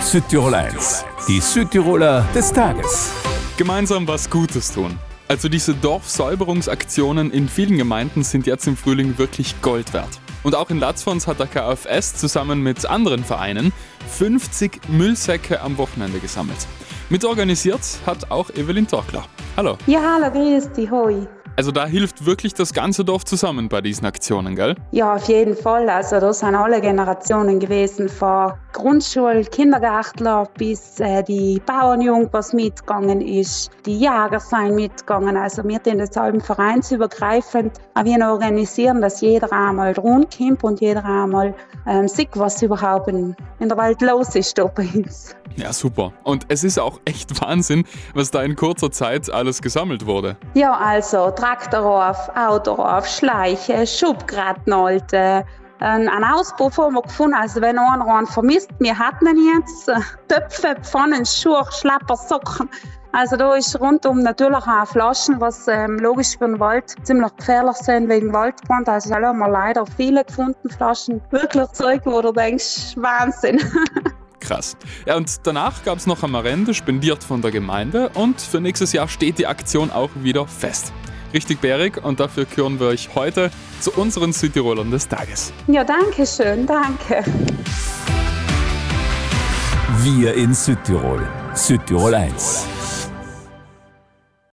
Südtirol 1, die Südtiroler des Tages. Gemeinsam was Gutes tun. Also diese Dorfsäuberungsaktionen in vielen Gemeinden sind jetzt im Frühling wirklich Gold wert. Und auch in Latzfons hat der KfS zusammen mit anderen Vereinen 50 Müllsäcke am Wochenende gesammelt. Mitorganisiert hat auch Evelyn Torkler. Hallo. Ja, hallo, grüß dich, hoi. Also da hilft wirklich das ganze Dorf zusammen bei diesen Aktionen, gell? Ja, auf jeden Fall. Also da sind alle Generationen gewesen, von Grundschul-, Kindergärtler bis die Bauernjugend, was mitgegangen ist. Die Jäger sind mitgegangen. Also wir tun das halb vereinsübergreifend wir organisieren, dass jeder einmal rundkommt und jeder einmal sieht, was überhaupt in der Welt los ist da bei uns. Ja, super. Und es ist auch echt Wahnsinn, was da in kurzer Zeit alles gesammelt wurde. Ja, also Traktorrauf, Autorauf, Schleiche, Schubgrattenalte, einen Auspuff haben wir gefunden, also wenn einer einen vermisst, wir hatten ihn jetzt, Töpfe, Pfannen, Schuhe, Schlapper, Socken. Also da ist rundum natürlich auch Flaschen, was logisch für den Wald ziemlich gefährlich sind wegen Waldbrand. Also da haben wir leider viele gefunden, Flaschen, wirklich Zeug, wo du denkst, Wahnsinn. Krass. Ja, und danach gab es noch eine Marende, spendiert von der Gemeinde, und für nächstes Jahr steht die Aktion auch wieder fest. Richtig bärig, und dafür küren wir euch heute zu unseren Südtirolern des Tages. Ja, danke schön, danke. Wir in Südtirol. Südtirol 1.